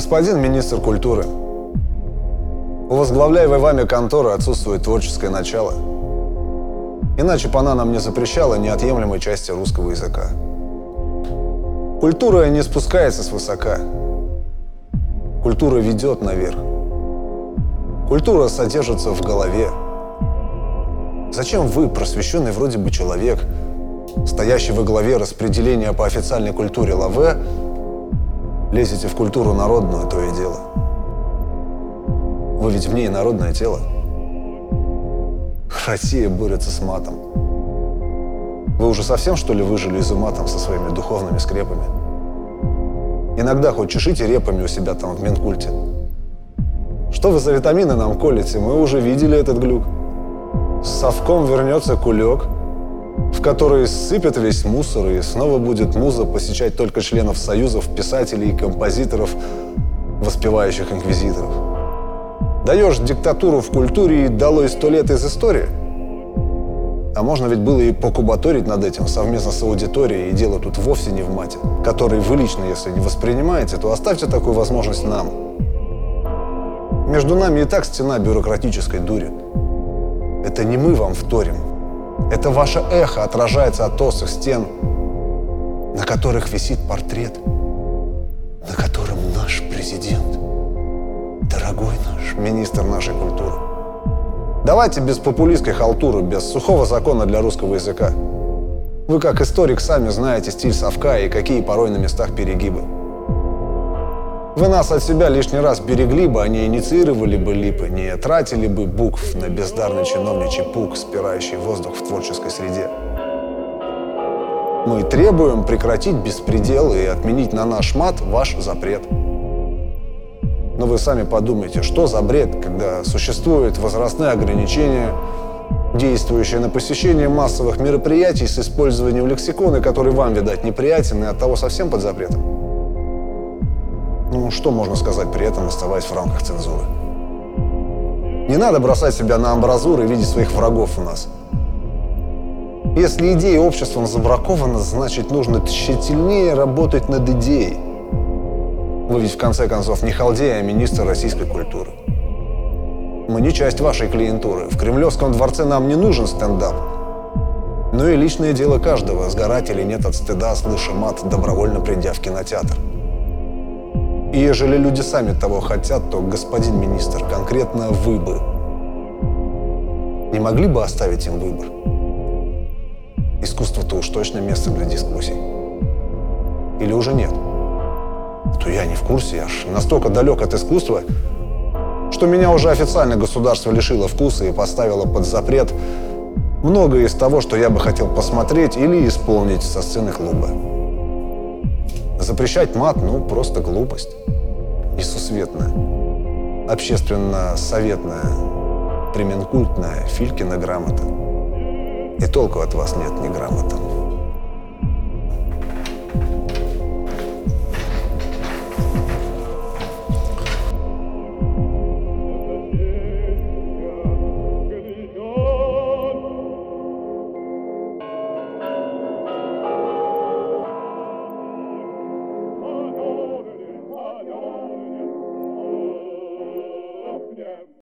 Господин министр культуры, у возглавляемой вами конторы отсутствует творческое начало. Иначе бы она нам не запрещала неотъемлемой части русского языка. Культура не спускается свысока. Культура ведет наверх. Культура содержится в голове. Зачем вы, просвещенный вроде бы человек, стоящий во главе распределения по официальной культуре ЛАВЭ, лезете в культуру народную, то и дело? Вы ведь в ней народное тело. Россия борется с матом. Вы уже совсем, что ли, выжили из ума там со своими духовными скрепами? Иногда хоть чешите репами у себя там в Минкульте. Что вы за витамины нам колите? Мы уже видели этот глюк. С совком вернется кулек, в который сыпет весь мусор, и снова будет муза посещать только членов союзов, писателей и композиторов, воспевающих инквизиторов. Даешь диктатуру в культуре и долой 100 лет из истории? А можно ведь было и покубаторить над этим совместно с аудиторией, и дело тут вовсе не в мате, который вы лично, если не воспринимаете, то оставьте такую возможность нам. Между нами и так стена бюрократической дури. Это не мы вам вторим. Это ваше эхо отражается от толстых стен, на которых висит портрет, на котором наш президент, дорогой наш министр нашей культуры. Давайте без популистской халтуры, без сухого закона для русского языка. Вы, как историк, сами знаете стиль совка и какие порой на местах перегибы. Вы нас от себя лишний раз берегли бы, а не инициировали бы липы, не тратили бы букв на бездарный чиновничий пук, спирающий воздух в творческой среде. Мы требуем прекратить беспредел и отменить на наш мат ваш запрет. Но вы сами подумайте, что за бред, когда существуют возрастные ограничения, действующие на посещение массовых мероприятий с использованием лексикона, который вам, видать, неприятен и оттого совсем под запретом. Ну, что можно сказать при этом, оставаясь в рамках цензуры? Не надо бросать себя на амбразуры и видеть своих врагов у нас. Если идея обществом забракована, значит, нужно тщательнее работать над идеей. Вы ведь, в конце концов, не халдей, а министр российской культуры. Мы не часть вашей клиентуры. В Кремлевском дворце нам не нужен стендап. Ну и личное дело каждого, сгорать или нет от стыда, слыша мат, добровольно придя в кинотеатр. И ежели люди сами того хотят, то, господин министр, конкретно вы бы не могли бы оставить им выбор? Искусство-то уж точно место для дискуссий. Или уже нет? То я не в курсе, я ж настолько далек от искусства, что меня уже официально государство лишило вкуса и поставило под запрет многое из того, что я бы хотел посмотреть или исполнить со сцены клуба. Запрещать мат, ну, просто глупость. Несусветная. Общественно-советная, приминкультная Филькина грамота. И толку от вас нет, ни грамота.